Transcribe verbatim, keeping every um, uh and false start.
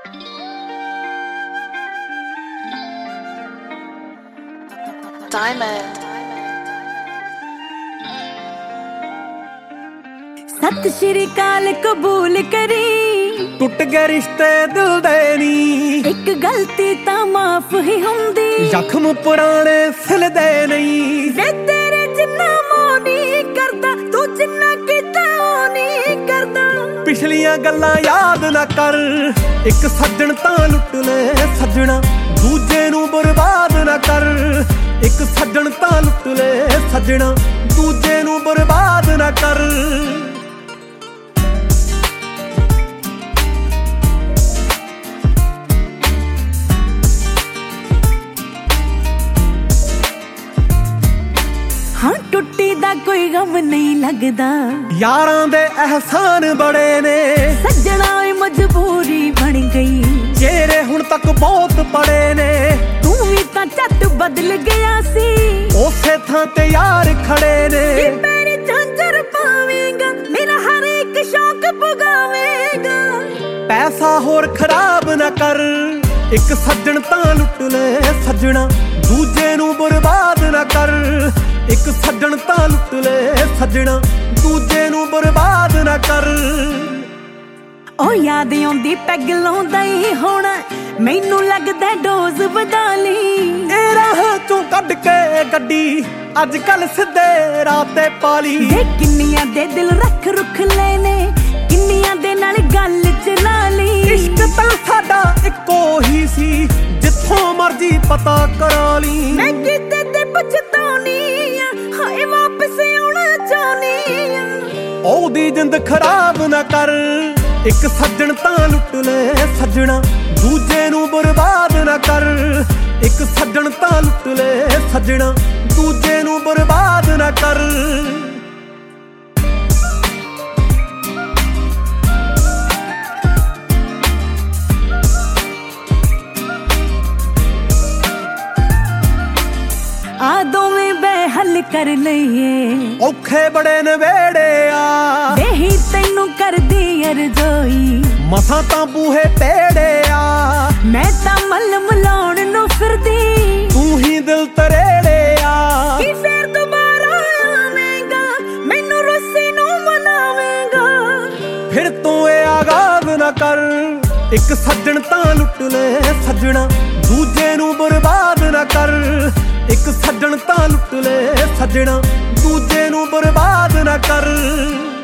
Diamond सत श्री अकाल कबूल करी टुट गए रिश्ते दिल दे नी एक गलती ता माफ ही हुंदी जख्म पुराने सिलदे नहीं वे तेरे जिन्ना मोह नहीं करदा तू जिन्ना कीता ओ नहीं करदा पिछलियां गल्लां याद ना कर एक सज्जन तां लुट ले सज्जना दूजे नूं बर्बाद ना कर एक सज्जन तां लुट ले सज्जना दूजे नूं बर्बाद ना कर हाँ टुट्टी दा कोई गम नहीं लगदा यारां दे एहसान बड़े ने सज्जना मजबूरी बन गई चेहरे हुण तक बहुत पड़े ने तू भी तां झट बदल गया सी उसे थां ते यार खड़े ने कि मेरी झांझर पावेगा मेरा हर एक शौक पुगावेगा पैसा होर खराब ना कर एक सज्जन तां लुट ले सज्जना दूजे नूं बर्बाद ना कर एक सज्जन तां लुट ले सज्जना दूजे नूं बर्बाद ना कर ओ याद आउंदी पैग लाउंदा ही होना मैनू लगदा डोज वधा लई ए राह चों कढ के गड्डी अज कल सिद्धे राह ते पाली दे किन्नियां दे दिल रख रुख लेने किन्नियां दे नाल गल चला लई इश्क तां साडा इक्को ही सी जिथों मर्जी पता करा ली मैं किते ते पछताउनी आ हाय वापस आउणा चाहनी आ ओदी जिंद खराब ना कर एक सज्जन तां लुट ले सज्जना दूजे नूं बर्बाद ना कर एक सज्जन तां लुट ले सज्जना दूजे नूं बर्बाद ना कर आ दोवें बेहल कर लईए औखे बड़े नवेड़े आ वेही तैनू कर दी अरज़ोई मसां तां बूहे पेड़े आ मैं तां मल मलाउण नूं फिरदी तू ही दिल तरेड़े आ कि फेर दोबारा आवेगा मैनू रुस्से नूं मनावेगा फिर तू ए आगाज ना कर एक सज्जन तां लुट ले सज्जना दूजे नूं बर्बाद ना कर एक सज्जन तां लुट ले सज्जना दूजे नूं बर्बाद ना कर।